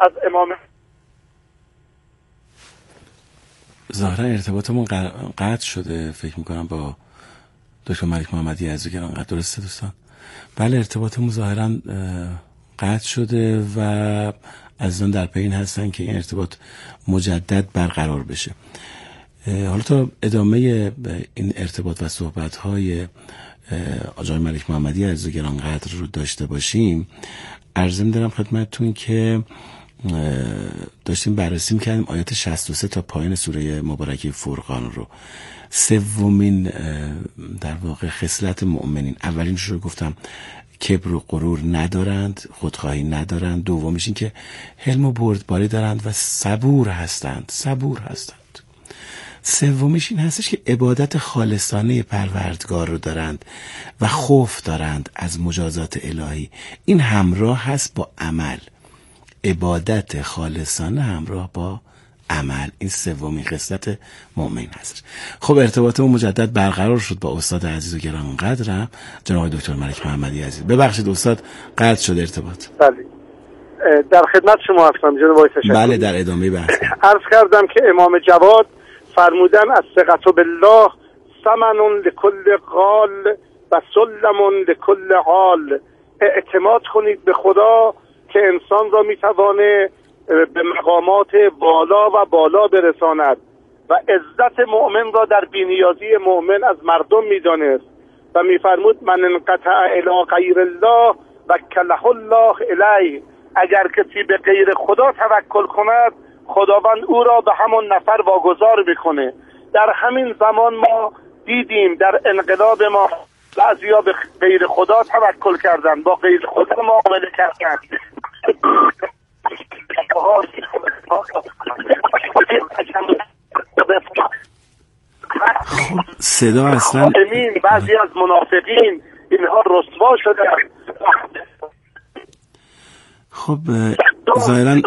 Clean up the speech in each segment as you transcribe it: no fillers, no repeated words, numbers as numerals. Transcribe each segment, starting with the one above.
از امام. ظاهرا ارتباطمون قطع شده فکر میکنم با دکتر ملک محمدی عزیز گرامی. درسته دوستان؟ بله ارتباطمون ظاهرا قطع شده و عزیزان در پی این هستن که این ارتباط مجدد برقرار بشه. حالا تا ادامه این ارتباط و صحبت‌های آقای ملک محمدی عزیز گرانقدر رو داشته باشیم، عرض می‌دارم خدمتتون که داشتیم بررسی می‌کردیم آیات 63 تا پایین سوره مبارکه فرقان رو. سومین در واقع خصلت مؤمنین، اولینش رو گفتم کبر و غرور ندارند، خودخواهی ندارند. دومیش این که حلم و بردباری دارند و صبور هستند. سومیش این هستش که عبادت خالصانه پروردگار رو دارند و خوف دارند از مجازات الهی. این همراه هست با عمل، عبادت خالصانه همراه با عمل. این سومین خصلت مؤمن هست. خب ارتباطمون مجدد برقرار شد با استاد عزیز و گرانقدرم جناب دکتر ملک محمدی عزیز. ببخشید استاد قطع شد ارتباط. بله در خدمت شما هستم جناب آقای تشکر. بله در ادامه بحث عرض کردم که امام جواد فرمودن الثقة بالله ثمن لكل قال و سلم لكل حال. اعتماد کنید به خدا که انسان را میتوانه به مقامات بالا برساند و عزت مؤمن را در بی‌نیازی مؤمن از مردم میدانست و میفرمود من انقطع الی غیر الله وکله الله الیه. اگر کسی به غیر خدا توکل کند خداوند او را به همون نفر واگذار میکنه. در همین زمان ما دیدیم در انقلاب ما بعضیا به غیر خدا توکل کردن، با غیر خدا معامله کردن. صدا اصلا بعضی از منافقین اینها رسوا شدن. خب ظاهرا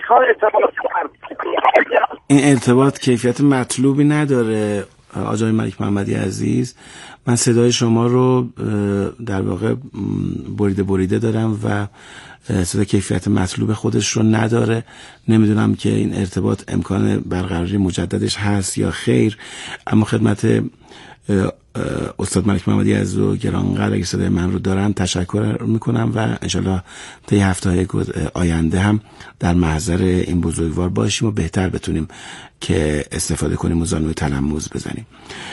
این ارتباط کیفیت مطلوبی نداره آقای ملک محمدی عزیز. من صدای شما رو در واقع بریده دارم و صدا کیفیت مطلوب خودش رو نداره. نمیدونم که این ارتباط امکان برقراری مجددش هست یا خیر، اما خدمت استاد ملک محمدی عزیز و گرانقدر اگه صدای من رو دارن تشکر میکنم و انشالله طی هفته‌های آینده هم در محضر این بزرگوار باشیم و بهتر بتونیم که استفاده کنیم و زانوی تلموذ بزنیم.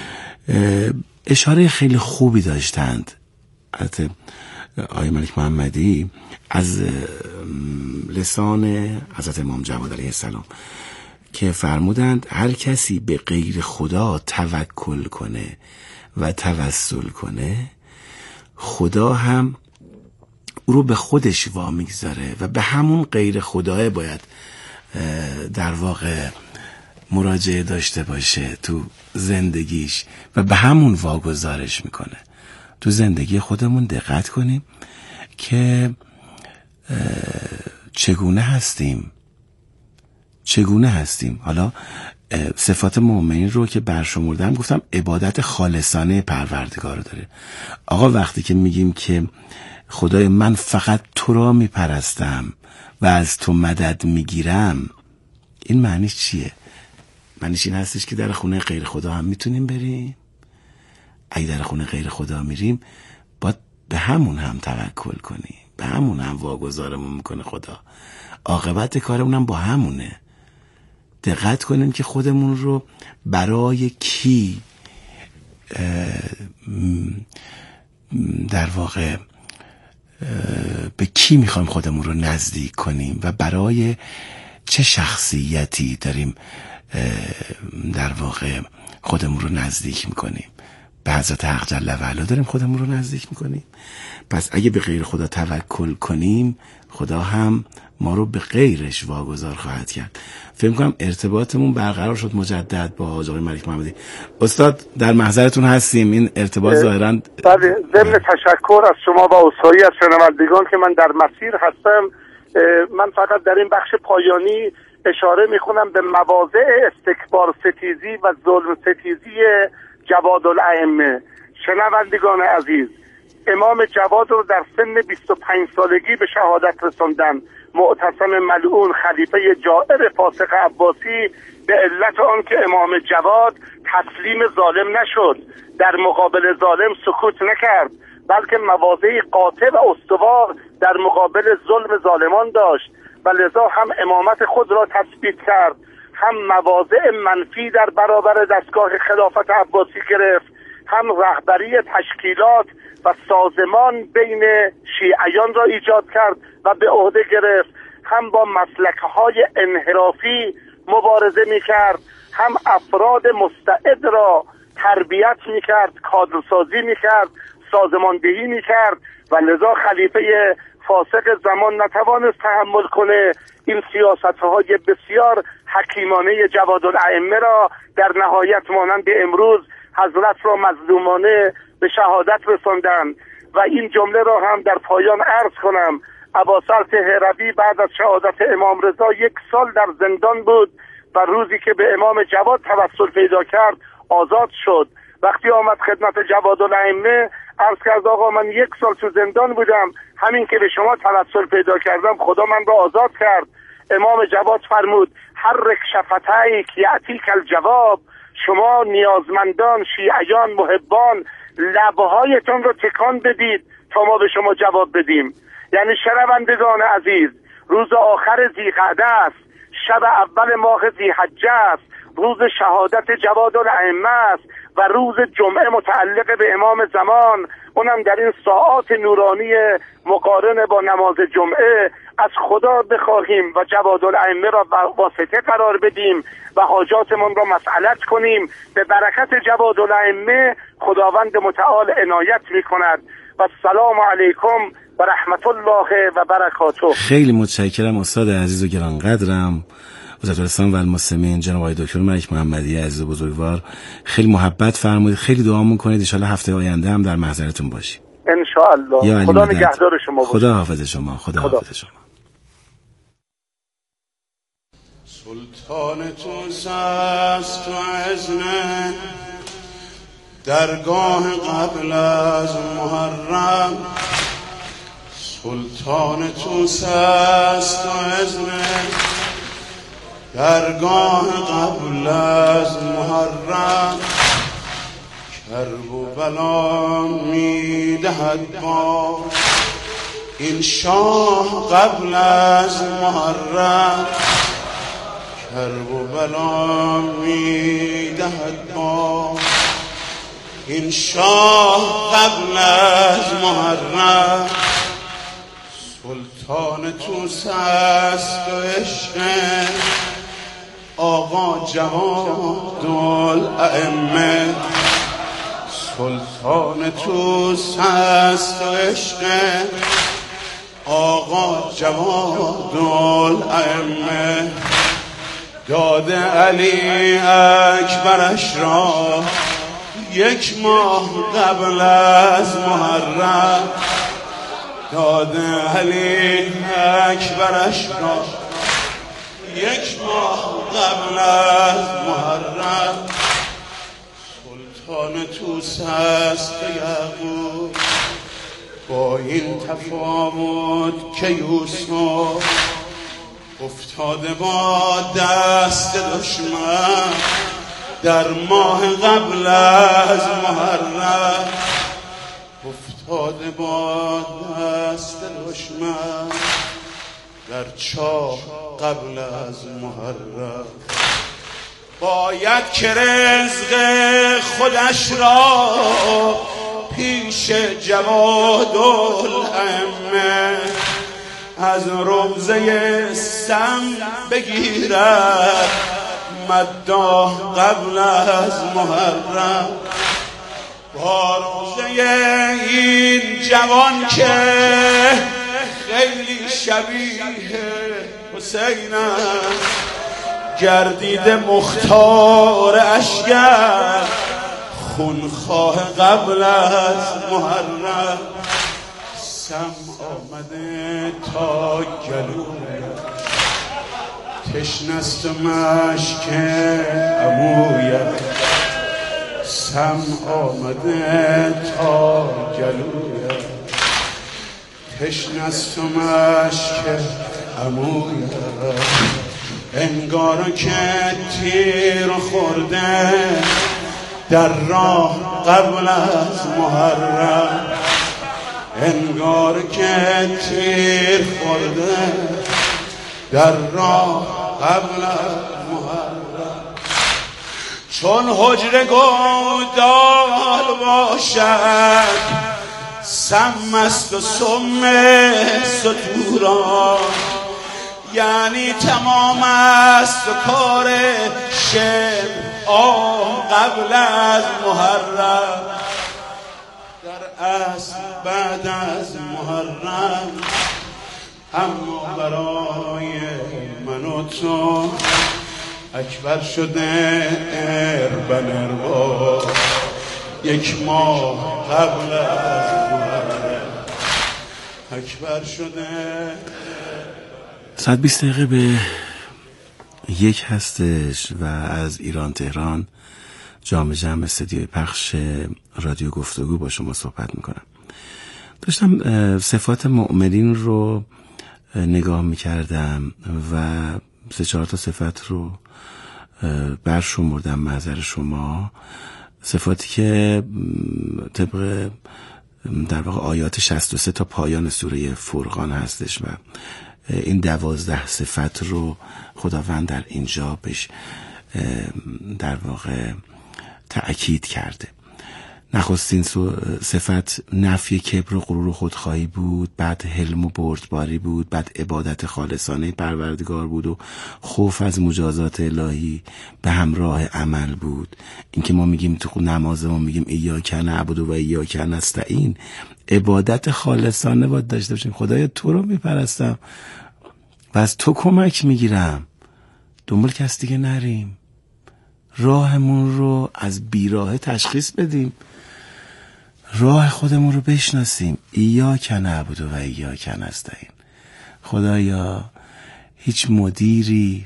اشاره خیلی خوبی داشتند البته آقای ملک محمدی از لسان حضرت امام جواد علیه السلام که فرمودند هر کسی به غیر خدا توکل کنه و توسل کنه خدا هم او رو به خودش وامیگذاره و به همون غیر خداه باید در واقع مراجعه داشته باشه تو زندگیش و به همون واگذارش میکنه. تو زندگی خودمون دقت کنیم که چگونه هستیم. حالا صفات مؤمنین رو که برشمردم گفتم عبادت خالصانه پروردگار رو داره. آقا وقتی که میگیم که خدای من فقط تو را میپرستم و از تو مدد میگیرم، این معنیش چیه؟ معنیش این هستش که در خونه غیر خدا هم میتونیم بریم. اگه در خونه غیر خدا میریم باید به همون هم توکل کنیم، به همون هم واگذارمون میکنه خدا. عاقبت کارمون هم با همونه. دقت کنیم که خودمون رو برای کی در واقع به کی میخوایم خودمون رو نزدیک کنیم و برای چه شخصیتی داریم در واقع خودمون رو نزدیک میکنیم. به حضرت حق جل و علا داریم خودمون رو نزدیک میکنیم. پس اگه به غیر خدا توکل کنیم خدا هم ما رو به غیرش واگذار خواهد کرد. فکر کنم ارتباطمون برقرار شد مجدد با آقای ملک محمدی. استاد در محضرتون هستیم. این ارتباط ظاهراً بله. ضمن تشکر از شما و عذرخواهی از شنوندگان که من در مسیر هستم، من فقط در این بخش پایانی اشاره میکنم به مواضع استکبار ستیزی و ظلم ستیزی جواد الائمه. شنوندگان عزیز، امام جواد رو در سن 25 سالگی به شهادت رساندن معتصم ملعون خلیفه جائر فاسق عباسی به علت آن که امام جواد تسلیم ظالم نشد، در مقابل ظالم سکوت نکرد، بلکه مواضعی قاطع و استوار در مقابل ظلم ظالمان داشت و لذا هم امامت خود را تثبیت کرد، هم مواضع منفی در برابر دستگاه خلافت عباسی گرفت، هم رهبری تشکیلات و سازمان بین شیعیان را ایجاد کرد و به عهده گرفت، هم با مسلک‌های انحرافی مبارزه می‌کرد، هم افراد مستعد را تربیت می‌کرد، کادرسازی می‌کرد، سازماندهی می‌کرد و لذا خلیفه فاسق زمان نتوانست تحمل کنه این سیاست‌های بسیار حکیمانه جوادالائمه را در نهایت مانند امروز حضرت را مظلومانه به شهادت رساندند. و این جمله را هم در پایان عرض کنم، اباسر طهروی بعد از شهادت امام رضا 1 سال در زندان بود و روزی که به امام جواد توسل پیدا کرد آزاد شد. وقتی آمد خدمت جوادالائمه عرض کرد آقا من 1 سال تو زندان بودم، همین که به شما توسل پیدا کردم خدا من را آزاد کرد. امام جواد فرمود حرک شفتیک یأتیک الجواب، شما نیازمندان، شیعیان، محبان لبهایتان رو تکان بدید تا ما به شما جواب بدیم. یعنی شنوندگان عزیز، روز آخر ذیقعده است، شب اول ماه ذی‌حجه است، روز شهادت جوادالائمه است و روز جمعه متعلق به امام زمان، اونم در این ساعات نورانی مقارن با نماز جمعه از خدا بخواهیم و جوادالائمه را واسطه قرار بدیم و حاجاتمون را مسئلت کنیم. به برکت جوادالائمه خداوند متعال عنایت می‌کند. و السلام علیکم و رحمت الله و برکاته. خیلی متشکرم استاد عزیز و گرانقدرم وزارتستان و المسلمین جناب آقای دکتر ملک محمدی عزیز و بزرگوار. خیلی محبت فرمودید، خیلی دعا می‌کنید ان شاءالله هفته آینده هم در محضرتون باشیم ان شاء الله. خدا نگهدار شما باشه. خدا حافظ شما. خدا حافظ شما. سلطان توس است و اذن درگاه قبل از محرم، سلطان توس است و اذن درگاه قبل از محرم، کرب و بلا میدهد با این شاه قبل از محرم، کرب و بلا میدهد با این شاه قبل از محرم، سلطان توس است و عشق آقا جوادالائمه، سلطان توس است و عشق آقا جوادالائمه، داده علی اکبرش را 1 ماه قبل از محرم، داده علی اکبرش را 1 ماه قبل از محرم، سلطان توس است به یعقوب با این تفاوت که یوسف افتاده با دست دشمن در ماه قبل از محرم، افتاده با دست دشمن در چاه قبل از محرم، باید که رزق خودش را پیش جوادالائمه از روضه سم بگیرد مداح قبل از محرم، با روضه این جوان که خیلی شبیه حسین است، گردیده مختار اشگر خونخواه قبل از محرم، سم آمده تا گلویش تشنست مشک عمویش، سم آمده تا گلویش تشنست مشک عمویم انگار که تیر خورده در راه قبل از محرم، انگار که تیر خورده در راه قبل از محرم. چون حجره گودال باشد سم است و سم ستوران، یعنی تمام است و کار شمع قبل از محرم. در اصل بعد از محرم، اما برای من و تو اکبر شده اربن اربا، یک ماه قبل از محرم اکبر شده. ساعت 20 دقیقه به 1 هستش و از ایران تهران جام استدیوی پخش رادیو گفتگو با شما صحبت میکنم. داشتم صفات مؤمنین رو نگاه میکردم و 3-4 تا صفت رو برشمردم محضر شما، صفاتی که طبق در واقع آیات 63 تا پایان سوره فرقان هستش و این 12 صفت رو خداوند در اینجا بهش در واقع تأکید کرده. نخستین صفت نفی کبر و غرور و خودخواهی بود، بعد حلم و بردباری بود، بعد عبادت خالصانه پروردگار بود و خوف از مجازات الهی به همراه عمل بود. این که ما میگیم تو نمازمون میگیم ایاک نعبد و ایاک نستعین، عبادت خالصانه باید داشته باشیم. خدایا تو رو میپرستم و از تو کمک میگیرم، دنبال کس دیگه نریم، راهمون رو از بیراه تشخیص بدیم، راه خودمون رو بشناسیم. ایاک نعبد و ایاک نستعین. خدایا هیچ مدیری،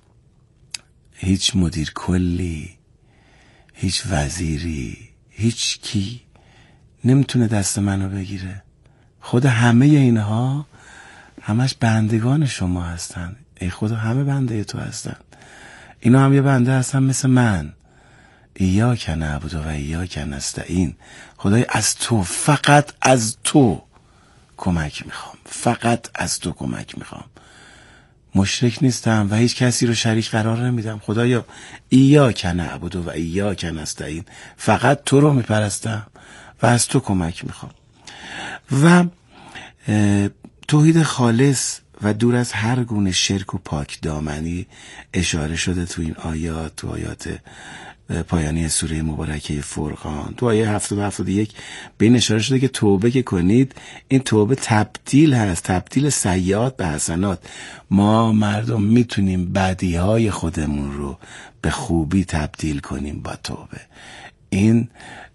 هیچ مدیر کلی، هیچ وزیری، هیچ کی نمیتونه دست منو بگیره. خدا همه اینها همش بندگان شما هستن. ای خدا همه بنده تو هستن، اینا هم یه بنده هستن مثل من. ایاک نعبد و ایاک نستعین. خدای از تو، فقط از تو کمک میخوام، فقط از تو کمک میخوام. مشرک نیستم و هیچ کسی رو شریک قرار نمیدم. خدایا ایاک نعبد و ایاک نستعین، فقط تو رو میپرستم و از تو کمک میخوام. و توحید خالص و دور از هر گونه شرک و پاک دامنی اشاره شده تو این آیات، تو آیات پایانی سوره مبارکه فرقان. تو آیه 70 و 71 به این اشاره شده که توبه که کنید، این توبه تبدیل هست، تبدیل سیئات به حسنات. ما مردم میتونیم بدیهای خودمون رو به خوبی تبدیل کنیم با توبه. این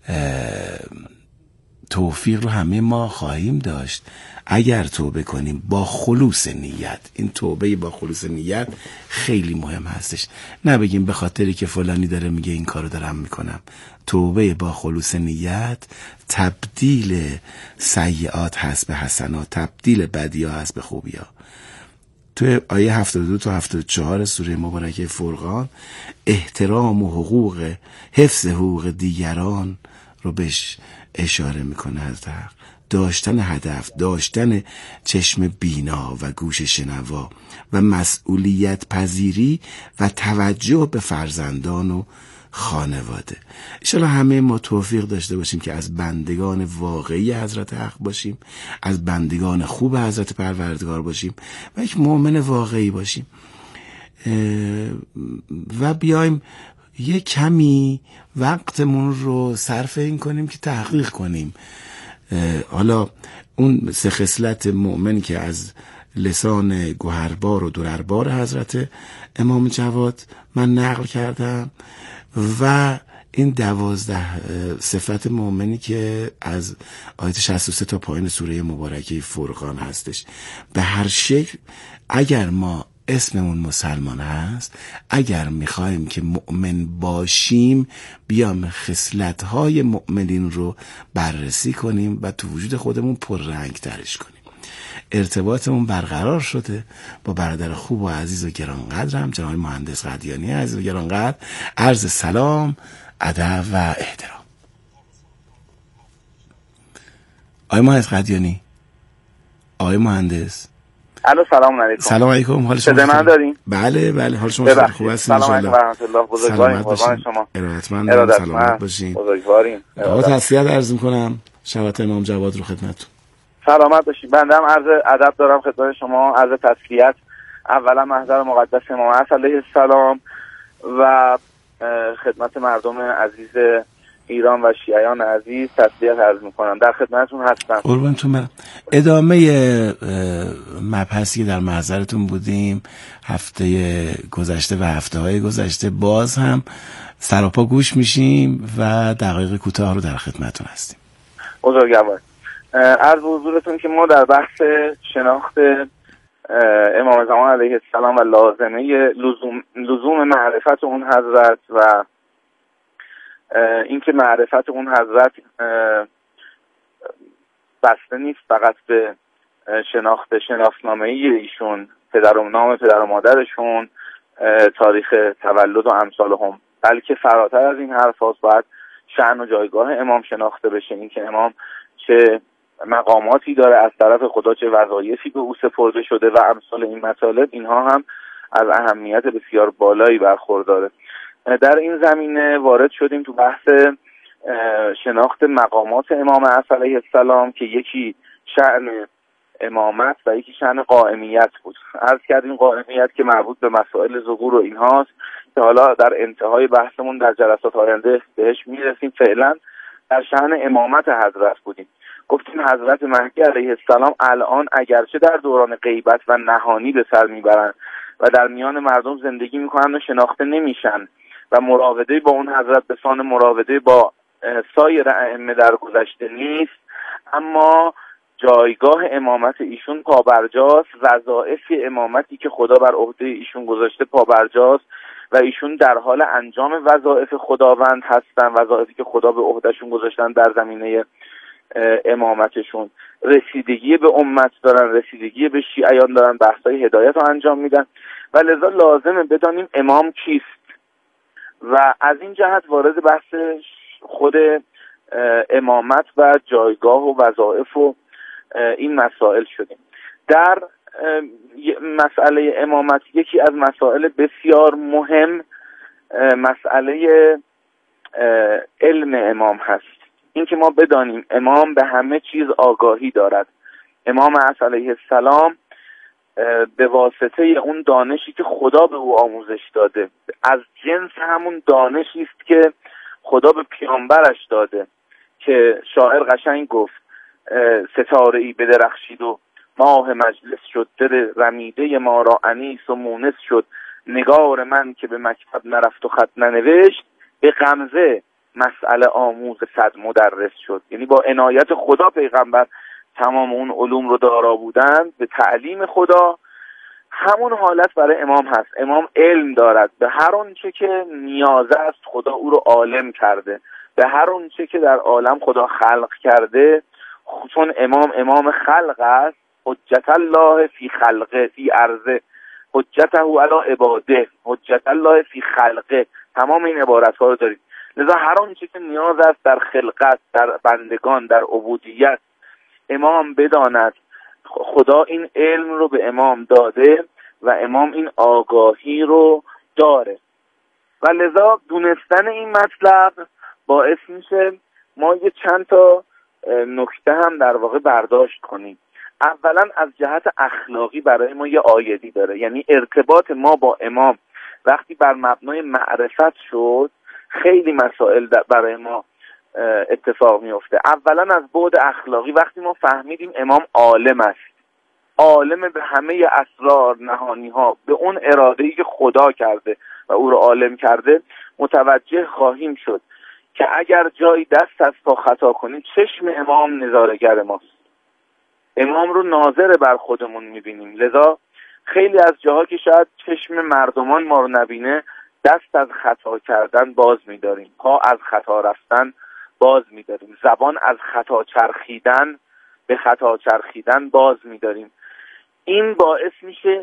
توفیق رو همه ما خواهیم داشت اگر توبه کنیم با خلوص نیت. این توبه با خلوص نیت خیلی مهم هستش. نبگیم به خاطری که فلانی داره میگه این کارو دارم میکنم. توبه با خلوص نیت تبدیل سیئات هست به حسنات، تبدیل بدی‌ها هست به خوبی‌ها. تو آیه 72 تا 74 سوره مبارکه فرقان احترام و حفظ حقوق دیگران رو بهش اشاره میکنه از حق. داشتن هدف، داشتن چشم بینا و گوش شنوا و مسئولیت پذیری و توجه به فرزندان و خانواده. انشالله همه ما توفیق داشته باشیم که از بندگان واقعی حضرت حق باشیم، از بندگان خوب حضرت پروردگار باشیم و یک مؤمن واقعی باشیم و بیایم یک کمی وقتمون رو صرف این کنیم که تحقیق کنیم. حالا اون 3 خصلت مؤمن که از لسان گوهربار و درربار حضرت امام جواد من نقل کردم و این 12 صفت مؤمنی که از آیت 63 تا پایین سوره مبارکه فرقان هستش. به هر شکل اگر ما اسممون مسلمان هست، اگر میخوایم که مؤمن باشیم، بیام خصلت‌های مؤمنین رو بررسی کنیم و تو وجود خودمون پررنگ ترش کنیم. ارتباطمون برقرار شده با برادر خوب و عزیز و گرانقدرم جناب مهندس قدیانی عزیز و گرانقدر. عرض سلام، ادب و احترام. آقای مهندس قدیانی، آقای مهندس. الو، سلام علیکم. سلام علیکم، حال شما من دارین؟ بله بله، حال شما خوب است؟ سلام علیکم و رحمت الله. بزرگوارین، قربان شما. ارادتمند، سلامت باشین. بزرگوارین. آقا تسلیت عرض می‌کنم شبات امام جواد رو خدمتتون. سلامت باشین. بنده هم عرض ادب دارم خدمت شما، عرض تسلیت اولا محضر مقدس امام علیه السلام و خدمت مردم عزیز ایران و شیعیان عزیز تسلیت عرض میکنم. در خدمتتون هستم. قربانتون برم. ادامه مبحثی در محضرتون بودیم هفته گذشته و هفته‌های گذشته، باز هم سراپا گوش میشیم و دقایق کوتاه رو در خدمتتون هستیم. بزرگوار، عرض حضورتون که ما در بحث شناخت امام زمان علیه السلام و لازمه لزوم معرفت اون حضرت و اینکه معرفت اون حضرت بسته نیست فقط به شناسنامه‌ای ایشون، نام پدر و مادرشون، تاریخ تولد و امثالهم، بلکه فراتر از این حرف هاست باید شأن و جایگاه امام شناخته بشه. اینکه امام چه مقاماتی داره از طرف خدا، چه وظایفی به او سپرده شده و امثال این مطالب، اینها هم از اهمیت بسیار بالایی برخورداره. در این زمینه وارد شدیم تو بحث شناخت مقامات امام علیه السلام که یکی شأن امامت و یکی شأن قائمیت بود. عرض کردیم قائمیت که مربوط به مسائل ظهور و اینهاست که حالا در انتهای بحثمون در جلسات آینده بهش میرسیم. فعلا در شأن امامت حضرت بودیم. گفتیم حضرت مهدی علیه السلام الان اگرچه در دوران غیبت و نهانی به سر میبرن و در میان مردم زندگی میکنن و شناخته نمیشن و مراوده با اون حضرت به سان مراوده با سایر ائمه در گذشته نیست، اما جایگاه امامت ایشون پابرجاست، وظایف امامتی که خدا بر عهده ایشون گذاشته پابرجاست و ایشون در حال انجام وظایف خداوند هستن، وظایفی که خدا به عهدهشون گذاشتن در زمینه امامتشون. رسیدگی به امت دارن، رسیدگی به شیعیان دارن، بحثای هدایت رو انجام میدن و لذا لازمه بدانیم امام کیست و از این جهت وارد بحث خود امامت و جایگاه و وظایف و این مسائل شدیم. در مسئله امامت یکی از مسائل بسیار مهم مسئله علم امام هست. این که ما بدانیم امام به همه چیز آگاهی دارد. امام علیه السلام به واسطه اون دانشی که خدا به او آموزش داده، از جنس همون دانشی است که خدا به پیامبرش داده، که شاعر قشنگ گفت ستاره ای بدرخشید و ماه مجلس شد، دل رمیده ما را انیس و مونس شد، نگار من که به مکتب نرفت و خط ننوشت، به غمزه مسئله آموز صد مدرس شد. یعنی با عنایت خدا پیغمبر تمام اون علوم رو دارا بودند، به تعلیم خدا. همون حالت برای امام هست. امام علم دارد، به هر آنچه که نیازه است خدا او رو عالم کرده، به هر آنچه که در عالم خدا خلق کرده. چون امام خلق است، حجت الله فی خلقه فی ارضه، حجته علی عباده، حجت الله فی خلقه. تمام این عبارت ها رو دارید. لذا هر آنچه که نیاز است در خلقت، در بندگان، در عبودیت، امام بداند. خدا این علم رو به امام داده و امام این آگاهی رو داره و لذا دونستن این مطلب باعث میشه ما یه چند تا نکته هم در واقع برداشت کنیم. اولا از جهت اخلاقی برای ما یه عایدی داره، یعنی ارتباط ما با امام وقتی بر مبنای معرفت شد خیلی مسائل برای ما اتفاق میفته. اولا از بعد اخلاقی وقتی ما فهمیدیم امام عالم است، عالم به همه اسرار نهانی ها، به اون اراده‌ای که خدا کرده و او رو عالم کرده، متوجه خواهیم شد که اگر جایی دست از پا خطا کنیم چشم امام نظاره‌گر ماست. امام رو ناظر بر خودمون میبینیم. لذا خیلی از جاها که شاید چشم مردمان ما رو نبینه، دست از خطا کردن باز می‌داریم، پا از خطا رفتن باز می‌داریم، زبان از خطا چرخیدن به خطا چرخیدن باز می‌داریم این باعث میشه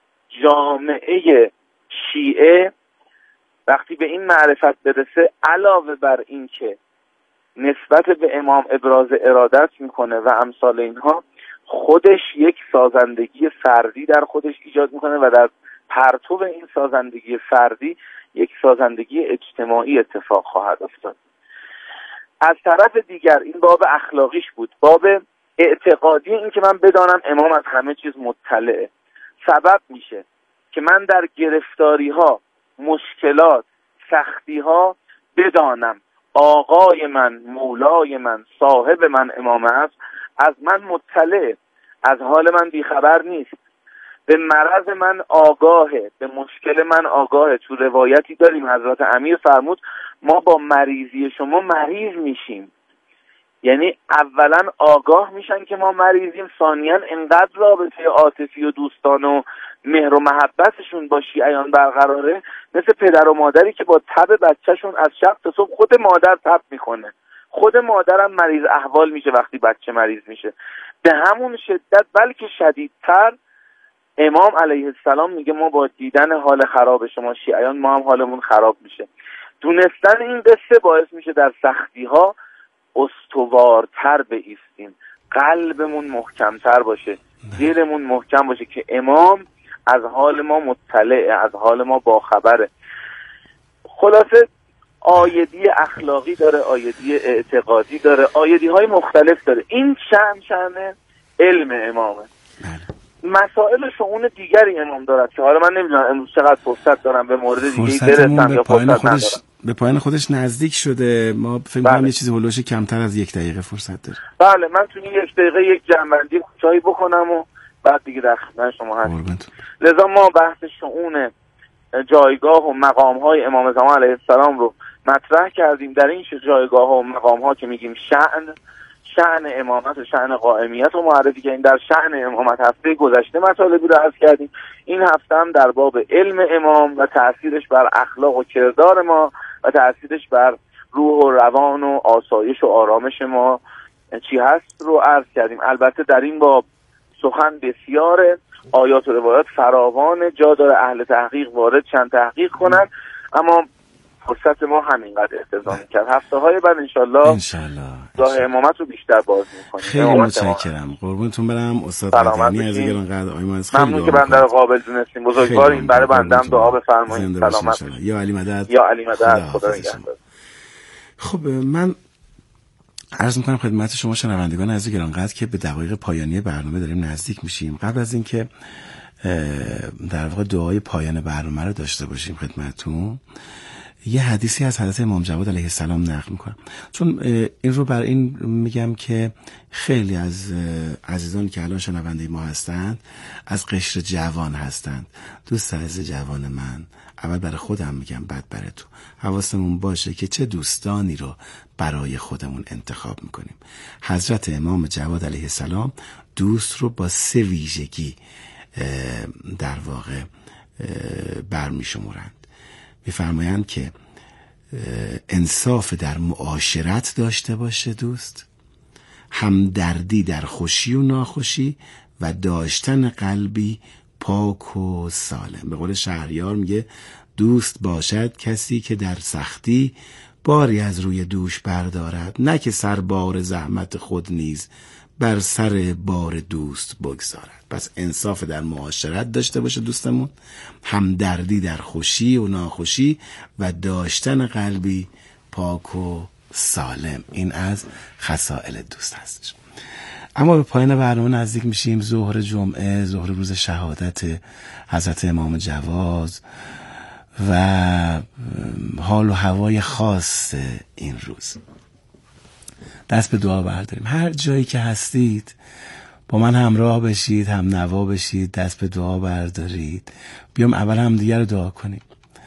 جامعه شیعه وقتی به این معرفت برسه، علاوه بر این که نسبت به امام ابراز ارادت میکنه و امثال اینها، خودش یک سازندگی فردی در خودش ایجاد میکنه و در پرتو این سازندگی فردی یک سازندگی اجتماعی اتفاق خواهد افتاد. از طرف دیگر این باب اخلاقیش بود. باب اعتقادی، این که من بدانم امام از همه چیز مطلعه، سبب میشه که من در گرفتاری ها، مشکلات، سختی ها بدانم آقای من، مولای من، صاحب من امام است، از من مطلع، از حال من بیخبر نیست، به مرض من آگاهه، به مشکل من آگاهه. تو روایتی داریم حضرت امیر فرمود ما با مریضی شما مریض میشیم، یعنی اولا آگاه میشن که ما مریضیم، ثانیا انقدر رابطه عاطفی و دوستان و مهر و محبتشون با شیعیان برقراره، مثل پدر و مادری که با تب بچهشون از شب تا صبح خود مادر تب میکنه، خود مادرم مریض احوال میشه وقتی بچه مریض میشه. به همون شدت بلکه شدیدتر امام علیه السلام میگه ما با دیدن حال خراب شما شیعیان ما هم حالمون خراب میشه. دونستن این قصه باعث میشه در سختی ها استوارتر بایستیم، قلبمون محکمتر باشه، دلمون محکم باشه که امام از حال ما مطلعه، از حال ما باخبره. خلاصه آیدی اخلاقی داره، آیدی اعتقادی داره، آیدی های مختلف داره. این شأن علم امامه. مسائل شؤون دیگری امام دارد که حالا من نمیدونم امروز چقدر فرصت دارم به مورد دیگه برسم یا فرصت ندارم. به پایان خودش نزدیک شده. ما فکر می‌کنم یه چیزی هولوش کمتر از 1 دقیقه فرصت داره. بله، من تو این 1 دقیقه یک جمع‌بندی کوتاهی بکنم و بعد دیگه در خدمت شما هستم. لذا ما بحث شؤون جایگاه و مقام‌های امام زمان علیه السلام رو مطرح کردیم. در این جایگاه‌ها و مقام‌ها که میگیم شأن امامت و شأن قائمیت رو معرفی کردیم. در شأن امامت هفته گذشته مطالبی رو عرض کردیم. این هفته هم در باب علم امام و تأثیرش بر اخلاق و کردار ما و تأثیرش بر روح و روان و آسایش و آرامش ما چی هست رو عرض کردیم. البته در این باب سخن بسیاره، آیات و روایات فراوان، جا داره اهل تحقیق وارد چند تحقیق کنن، اما فرصت ما همینقدر اقتضا می‌کرد. هفته‌های بعد انشالله راه امامت رو بیشتر باز می‌کنیم. خیلی متشکرم، قربونتون برم استاد قدیمی از گرانقدر. ممنون که بنده رو قابل دونستیم. بزرگوار این برای بنده هم دعا بفرمایید. سلامت. یا علی مدد. یا علی مدد. خدا نگهدار. خب من عرض می‌کنم خدمت شما شنوندگان عزیز گرانقدر که به دقایق پایانی برنامه داریم نزدیک میشیم. قبل از اینکه در واقع دعای پایان برنامه رو داشته باشیم خدمتتون، یه حدیثی از حضرت امام جواد علیه السلام نقل میکنم، چون این رو بر این میگم که خیلی از عزیزان که الان شنونده ما هستند از قشر جوان هستند. دوست عزیز جوان من، اول برای خودم میگم بعد برای تو، حواسمون باشه که چه دوستانی رو برای خودمون انتخاب میکنیم. حضرت امام جواد علیه السلام دوست رو با 3 ویژگی در واقع برمیشمرند. میفرمایند که انصاف در معاشرت داشته باشه دوست، همدردی در خوشی و ناخوشی و داشتن قلبی پاک و سالم. به قول شهریار میگه دوست باشد کسی که در سختی باری از روی دوش بردارد، نه که سر بار زحمت خود نیز بر سر بار دوست بگذارد. پس انصاف در معاشرت داشته باشه دوستمون، همدردی در خوشی و ناخوشی و داشتن قلبی پاک و سالم. این از خصائل دوست هستش. اما به پایان برنامه نزدیک میشیم. ظهر جمعه، ظهر روز شهادت حضرت امام جواد و حال و هوای خاص این روز. دست به دعا برداریم. هر جایی که هستید با من همراه بشید، هم نوا بشید، دست به دعا بردارید. بیام اول همدیگه رو دعا کنیم.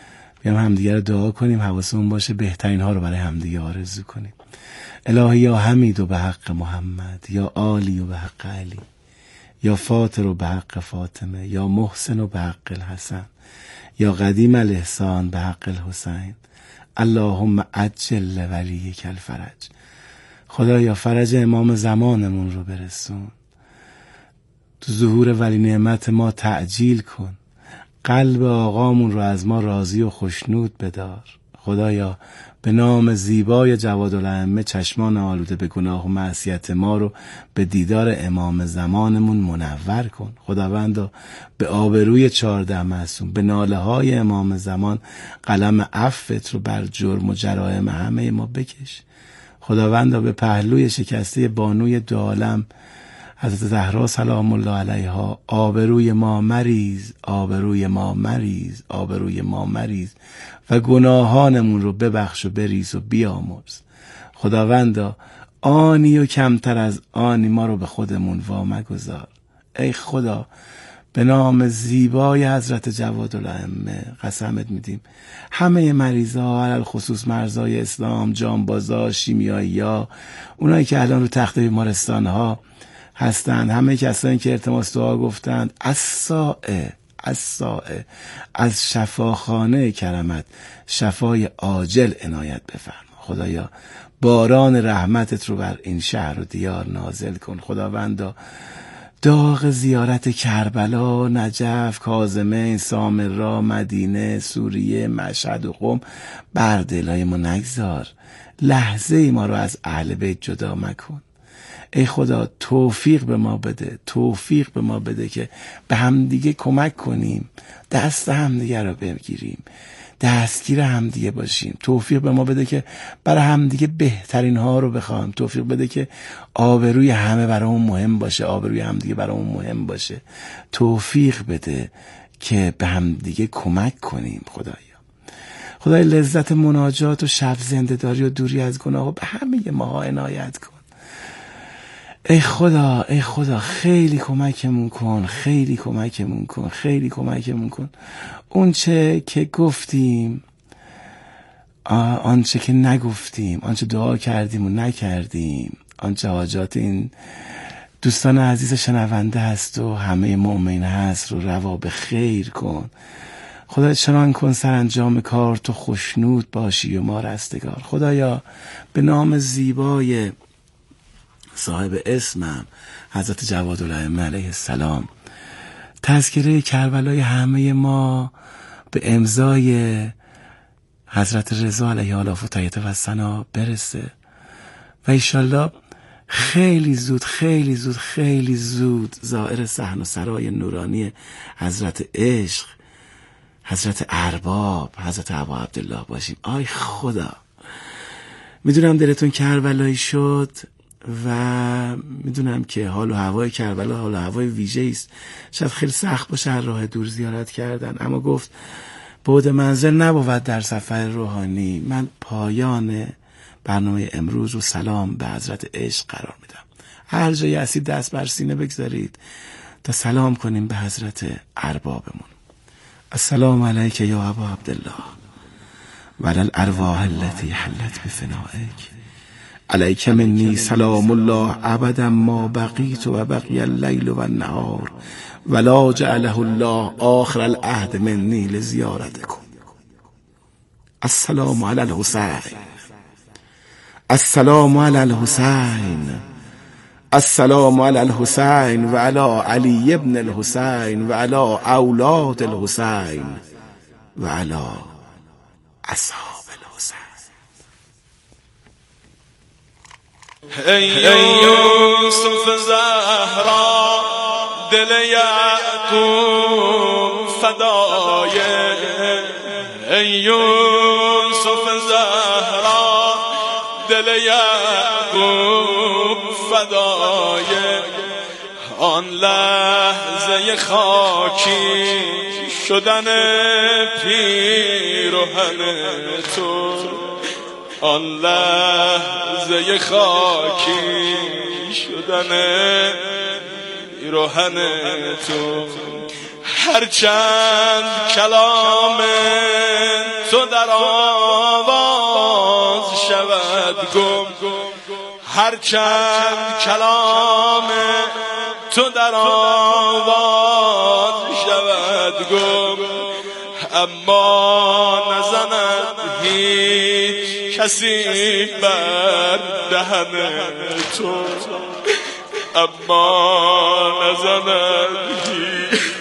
حواسمون باشه بهترین ها رو برای همدیگه آرزو کنیم. الهی یا حمید و به حق محمد، یا عالی و به حق علی، یا فاطر و به حق فاطمه، یا محسن و به حق الحسن، یا قدیم الاحسان به حق الحسین. اللهم عجل ولیک الفرج. خدایا فرج امام زمانمون رو برسون. تو ظهور ولی نعمت ما تعجیل کن. قلب آقامون رو از ما راضی و خشنود بدار. خدایا به نام زیبای جوادالائمه چشمان آلوده به گناه و معصیت ما رو به دیدار امام زمانمون منور کن. خداوندا به آبروی 14 معصوم، به ناله های امام زمان قلم عفوت رو بر جرم و جرائم همه ما بکش. خداوندا به پهلوی شکسته بانوی دو عالم حضرت زهرا سلام الله علیها آبروی ما مریز، آبروی ما مریز، آبروی ما مریز و گناهانمون رو ببخش و بریز و بیامرز. خداوندا آنی و کمتر از آنی ما رو به خودمون وامگذار. ای خدا به نام زیبای حضرت جوادالائمه قسمت میدیم همه مریضا، علل خصوص مرزای اسلام، جانبازا، شیمیایی‌ها، اونایی که الان رو تخت بیمارستان‌ها هستند، همه کسانی که التماس دعا گفتند، از شفاخانه کرمت شفای عاجل عنایت بفرما. خدایا باران رحمتت رو بر این شهر و دیار نازل کن. خداوندا داغ زیارت کربلا، نجف، کاظمین، سامرا، مدینه، سوریه، مشهد و قم بر دلای ما نگذار. لحظه ای ما رو از اهل بیت جدا مکن. ای خدا توفیق به ما بده، توفیق به ما بده که به همدیگه کمک کنیم، دست همدیگه رو بگیریم، دستگیر همدیگه باشیم. توفیق به ما بده که برای همدیگه بهترین ها رو بخوایم. توفیق بده که آبروی همه برامون مهم باشه، آبروی همدیگه برامون مهم باشه. توفیق بده که به همدیگه کمک کنیم. خدای لذت مناجات و شب زنده داری و دوری از گناه و به همه ما عنایت کن. ای خدا خیلی کمکمون کن، خیلی کمکمون کن، خیلی کمکمون کن. اون چه که گفتیم، آنچه که نگفتیم، آنچه دعا کردیم و نکردیم، آنچه حاجات این دوستان عزیز شنونده هست و همه مؤمن هست رو روا به خیر کن. خدای چنان کن سرانجام کار تو خشنود باشی و ما رستگار. خدایا به نام زیبای صاحب اسمم حضرت جوادالائمه علیه السلام تذکره کربلای همه ما به امضای حضرت رضا علیه آلاف و تحیت و ثنا برسه و ایشالله خیلی زود زائر صحن و سرای نورانی حضرت عشق، حضرت ارباب، حضرت ابا عبدالله باشیم. آی خدا میدونم دلتون کربلایی شد و میدونم که حال و هوای کربلا حال و هوای ویژه‌ای است. شاید خیلی سخت باشه هر راه دور زیارت کردن، اما گفت بعد منزل نبود در سفر روحانی. من پایان برنامه امروز رو سلام به حضرت عشق قرار میدم. هر جایی هستید دست بر سینه بگذارید تا سلام کنیم به حضرت اربابمون. السلام علیک یا ابا عبدالله و علی الارواح التي حلت بفنائک. علیک منی سلام الله ابدا ما بقیت و بقی اللیل و النهار ولا جعله الله آخر العهد منی لزیارتکم. السلام علی الحسین، السلام علی الحسین، السلام علی الحسین و علی علی ابن الحسین و علی اولاد الحسین و علی اصحاب الحسین. ای یوسف زهرا دل یعقوب فدای، ای یوسف زهرا دل یعقوب فدای، آن لحظه خاکی شدن پیرهن تو، آن لحظه خاکی شدن پیرهن تو، هرچند کلام تو در آواز شود گم، هرچند کلام تو در آواز شود گم، اما نزند هیچ کسی بر دهن تو، اما نزند